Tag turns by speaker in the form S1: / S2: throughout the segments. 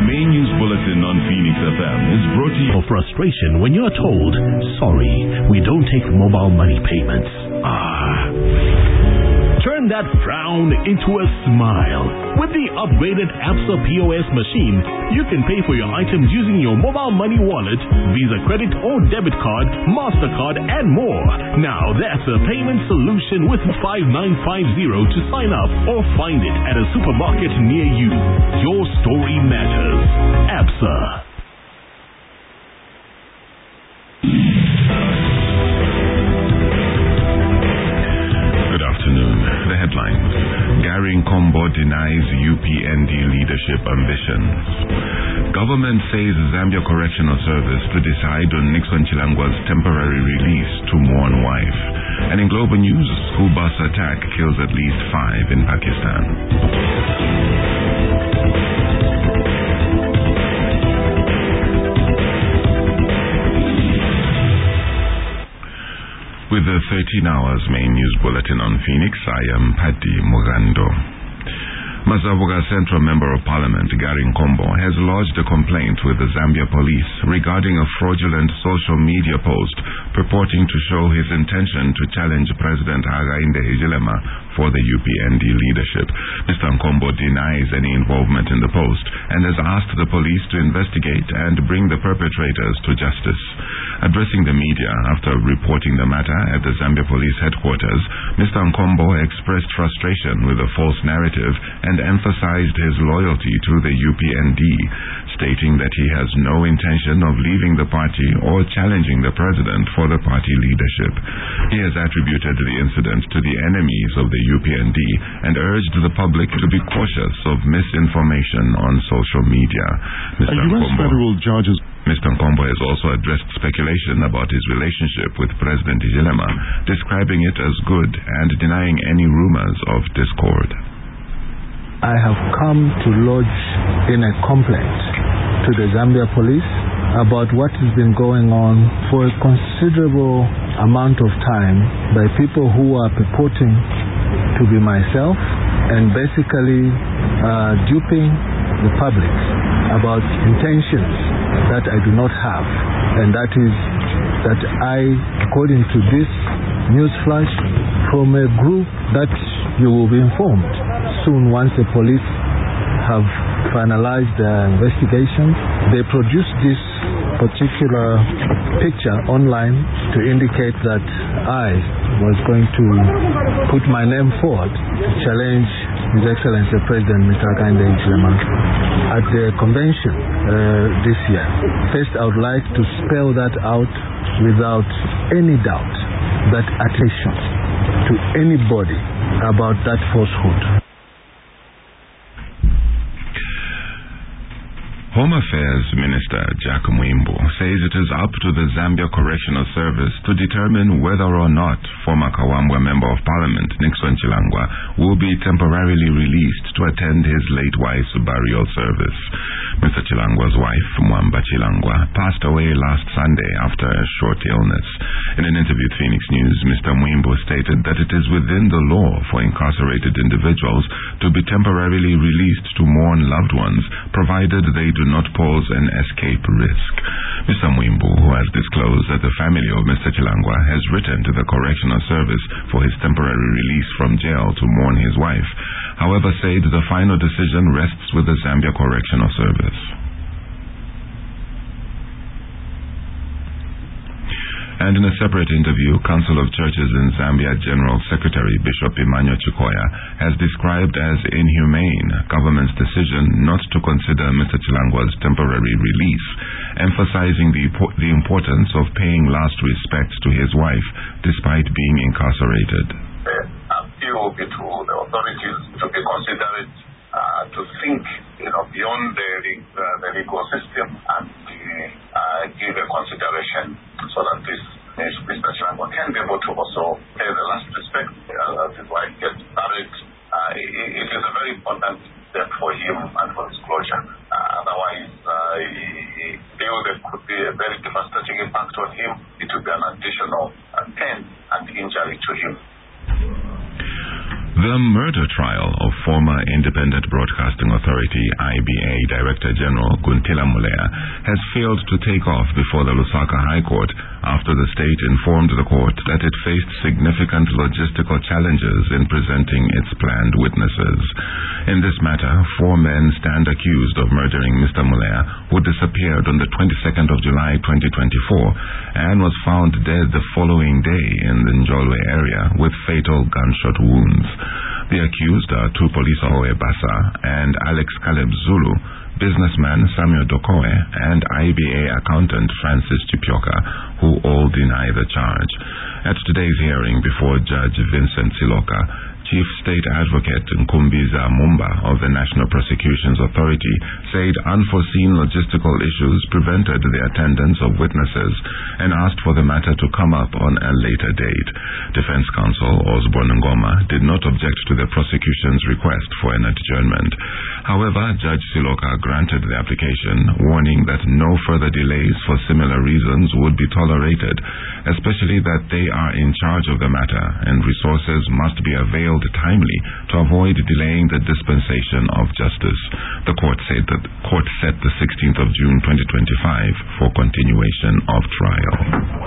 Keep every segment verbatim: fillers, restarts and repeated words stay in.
S1: main news bulletin on Phoenix F M is brought to you.
S2: For frustration when you're told, sorry, we don't take mobile money payments. Ah. Turn that frown into a smile. With the upgraded Absa P O S machine, you can pay for your items using your mobile money wallet, Visa credit or debit card, MasterCard, and more. Now that's a payment solution with five nine five zero to sign up or find it at a supermarket near you. Your story matters. Absa.
S1: Gary Nkombo denies U P N D leadership ambitions. Government says Zambia Correctional Service to decide on Nixon Chilangwa's temporary release to mourn wife. And in global news, school bus attack kills at least five in Pakistan. With the thirteen hours main news bulletin on Phoenix, I am Patti Mugando. Mazavuga Central Member of Parliament Gary Nkombo has lodged a complaint with the Zambia police regarding a fraudulent social media post purporting to show his intention to challenge President Hakainde Hichilema for the U P N D leadership. Mister Nkombo denies any involvement in the post and has asked the police to investigate and bring the perpetrators to justice. Addressing the media after reporting the matter at the Zambia Police Headquarters, Mister Nkombo expressed frustration with the false narrative and emphasized his loyalty to the U P N D, stating that he has no intention of leaving the party or challenging the president for the party leadership. He has attributed the incident to the enemies of the U P N D and urged the public to be cautious of misinformation on social media. Mister
S3: U S federal judges
S1: Mister Nkombo has also addressed speculation about his relationship with President Hichilema, describing it as good and denying any rumors of discord.
S4: I have come to lodge in a complaint to the Zambia police about what has been going on for a considerable amount of time by people who are purporting to be myself and basically uh, duping the public about intentions that I do not have, and that is that I, according to this news flash from a group that you will be informed soon once the police have finalized their investigations, they produced this particular picture online to indicate that I was going to put my name forward to challenge His Excellency President Mister Hakainde Hichilema at the convention uh, this year. First, I would like to spell that out without any doubt that attention to anybody about that falsehood.
S1: Home Affairs Minister Jack Mwimbu says it is up to the Zambia Correctional Service to determine whether or not former Kawambwa Member of Parliament Nixon Chilangwa will be temporarily released to attend his late wife's burial service. Mister Chilangwa's wife, Mwamba Chilangwa, passed away last Sunday after a short illness. In an interview with Phoenix News, Mister Mwimbu stated that it is within the law for incarcerated individuals to be temporarily released to mourn loved ones, provided they do not pose an escape risk. Mister Mwimbu, who has disclosed that the family of Mister Chilangwa has written to the Correctional Service for his temporary release from jail to mourn his wife, however said the final decision rests with the Zambia Correctional Service. And in a separate interview, Council of Churches in Zambia General Secretary Bishop Emmanuel Chikoya has described as inhumane government's decision not to consider Mister Chilangwa's temporary release, emphasizing the, the importance of paying last respects to his wife despite being incarcerated.
S5: Uh, appeal to the authorities to be considerate, uh, to think you know, beyond the, uh, the legal system and uh, give a consideration so that this Mister Chilangwa can be able to also pay the last respect uh, as his wife gets married. Uh, it, it is a very important step for him and for his closure. Uh, otherwise, uh, he, he feels there could be a very devastating impact on him. It would be an additional uh, pain and injury to him.
S1: The murder trial of former Independent Broadcasting Authority I B A Director General Guntila Moleya has failed to take off before the Lusaka High Court after the state informed the court that it faced significant logistical challenges in presenting its planned witnesses. In this matter, four men stand accused of murdering Mister Moleya, who disappeared on the twenty-second of July twenty twenty-four and was found dead the following day in the Njolwe area with fatal gunshot wounds. The accused are two police officers, Basa and Alex Caleb Zulu, businessman Samuel Dokoe, and I B A accountant Francis Chipioka, who all deny the charge. At today's hearing before Judge Vincent Siloka, Chief State Advocate Nkumbiza Mumba of the National Prosecutions Authority said unforeseen logistical issues prevented the attendance of witnesses and asked for the matter to come up on a later date. Defense Counsel Osborne Ngoma did not object to the prosecution's request for an adjournment. However, Judge Siloka granted the application, warning that no further delays for similar reasons would be tolerated, especially that they are in charge of the matter and resources must be available timely to avoid delaying the dispensation of justice. The court said that court set the sixteenth of June twenty twenty-five for continuation of trial.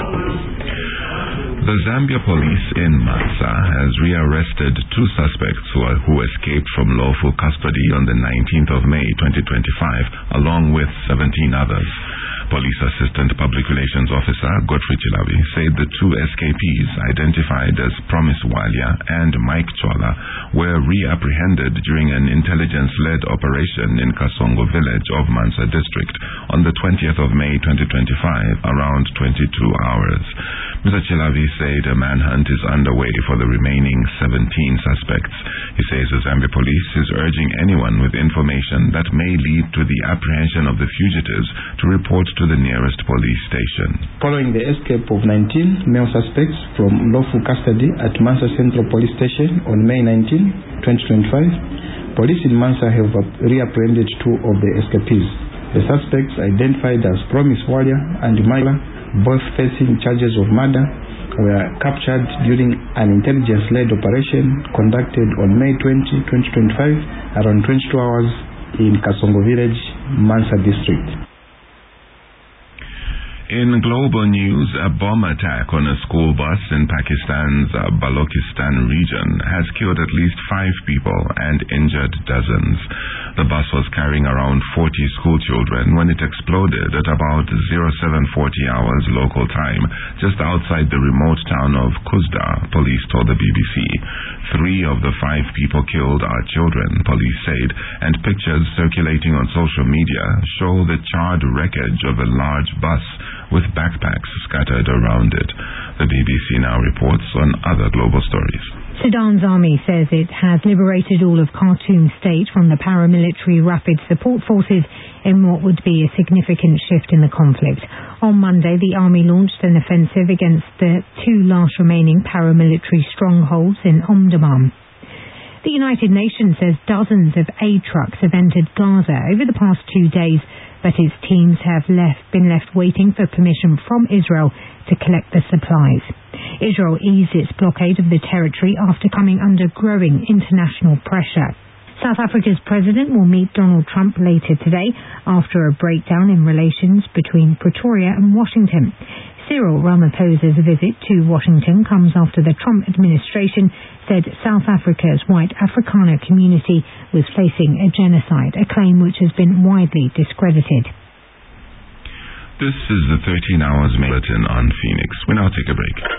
S1: The Zambia police in Mansa has rearrested two suspects who, are, who escaped from lawful custody on the nineteenth of May twenty twenty-five, along with seventeen others. Police Assistant Public Relations Officer Godfrey Chilavi said the two escapees, identified as Promise Walia and Mike Chola, were reapprehended during an intelligence-led operation in Kasongo village of Mansa district on the twentieth of May twenty twenty-five, around twenty-two hours. Mister Chilavi said a manhunt is underway for the remaining seventeen suspects. He says the Zambia police is urging anyone with information that may lead to the apprehension of the fugitives to report to the nearest police station.
S3: Following the escape of nineteen male suspects from lawful custody at Mansa Central Police Station on May nineteenth, twenty twenty-five, police in Mansa have reapprehended two of the escapees. The suspects, identified as Promise Warrior and Myla, both facing charges of murder, were captured during an intelligence-led operation conducted on May twentieth, twenty twenty-five, around twenty-two hours in Kasongo village, Mansa district.
S1: In global news, a bomb attack on a school bus in Pakistan's uh, Balochistan region has killed at least five people and injured dozens. The bus was carrying around forty school children when it exploded at about oh seven forty hours local time, just outside the remote town of Kuzda, police told the B B C. Three of the five people killed are children, police said, and pictures circulating on social media show the charred wreckage of a large bus with backpacks scattered around it. The B B C now reports on other global stories.
S6: Sudan's army says it has liberated all of Khartoum state from the paramilitary rapid support forces in what would be a significant shift in the conflict. On Monday, the army launched an offensive against the two last remaining paramilitary strongholds in Omdurman. The United Nations says dozens of aid trucks have entered Gaza over the past two days, but its teams have left, been left waiting for permission from Israel to collect the supplies. Israel eased its blockade of the territory after coming under growing international pressure. South Africa's president will meet Donald Trump later today after a breakdown in relations between Pretoria and Washington. Cyril Ramaphosa's visit to Washington comes after the Trump administration said South Africa's white Afrikaner community was facing a genocide, a claim which has been widely discredited.
S1: This is the thirteen hours bulletin on Phoenix. We now take a break.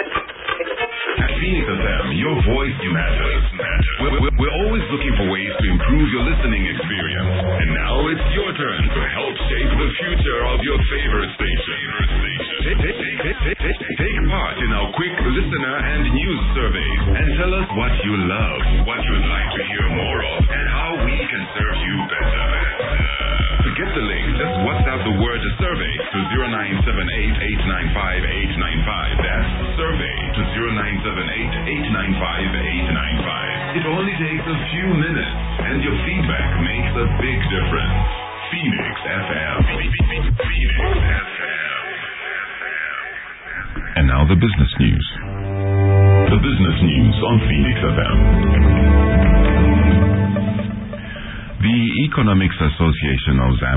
S1: At Phoenix F M, your voice matters. We're, we're, we're always looking for ways to improve your listening experience. And now it's your turn to help shape the future of your favorite station. Take, take, take, take, take, take part in our quick listener and news surveys and tell us what you love, what you'd like to hear more of, and how we can serve you better. To get the link, just WhatsApp the word survey to zero nine seven eight, eight nine five, eight nine five. That's survey to zero nine seven eight, eight nine five, eight nine five. It only takes a few minutes, and your feedback makes a big difference. Phoenix F M. Phoenix F M. And now the business news. The business news on Phoenix F M. The Economics Association of Zambia